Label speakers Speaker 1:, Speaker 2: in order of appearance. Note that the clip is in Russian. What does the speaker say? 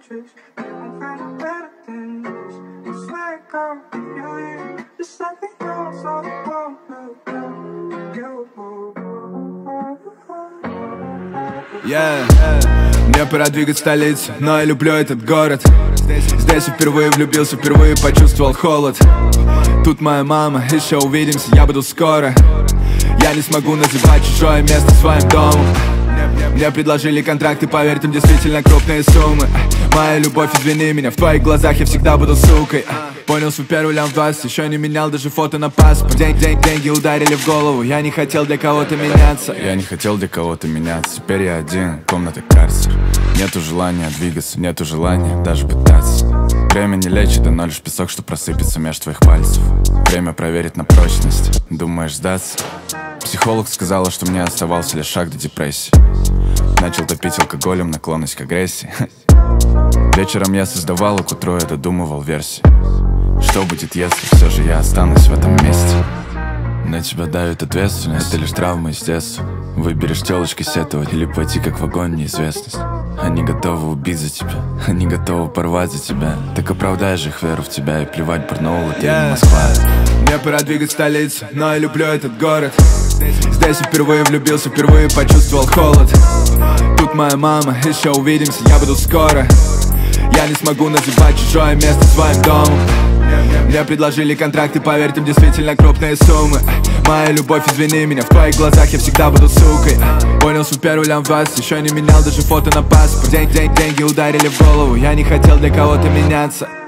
Speaker 1: interest. You won't find it better than this. You swear it can't be your ear. Just let me know so it won't look down you.
Speaker 2: Yeah. Мне пора двигать столицу, но я люблю этот город. Здесь я впервые влюбился, впервые почувствовал холод. Тут моя мама, еще увидимся, я буду скоро. Я не смогу называть чужое место своим домом. Мне предложили контракт, и поверь, там действительно крупные суммы. Моя любовь, извини меня, в твоих глазах я всегда буду сукой. Понял свой первый лям в 20, еще не менял даже фото на паспорт. Деньги ударили в голову, я не хотел для кого-то меняться.
Speaker 3: Я не хотел для кого-то меняться, теперь я один, комната карцер. Нету желания двигаться, нету желания даже пытаться. Время не лечит, но лишь песок, что просыпется меж твоих пальцев. Время проверить на прочность, думаешь сдаться? Психолог сказала, что мне оставался лишь шаг до депрессии. Начал топить алкоголем, наклонность к агрессии. Вечером я создавал, а к утру я додумывал версии. Что будет, если все же я останусь в этом месте? На тебя давит ответственность, это лишь травма из детства. Выберешь телочкой сетовать или пойти как в огонь неизвестность. Они готовы убить за тебя, они готовы порвать за тебя. Так оправдаешь их веру в тебя и плевать, Барнаул, это или Москва.
Speaker 2: Мне пора двигать столицу, но я люблю этот город. Здесь я впервые влюбился, впервые почувствовал холод. Тут моя мама, еще увидимся, я буду скоро. Я не смогу называть чужое место своим домом. Мне предложили контракт, и поверь, там действительно крупные суммы. Моя любовь, извини меня, в твоих глазах я всегда буду сукой. Понял свой первый лям в 20, еще не менял даже фото на паспорт. Деньги ударили в голову, я не хотел для кого-то меняться.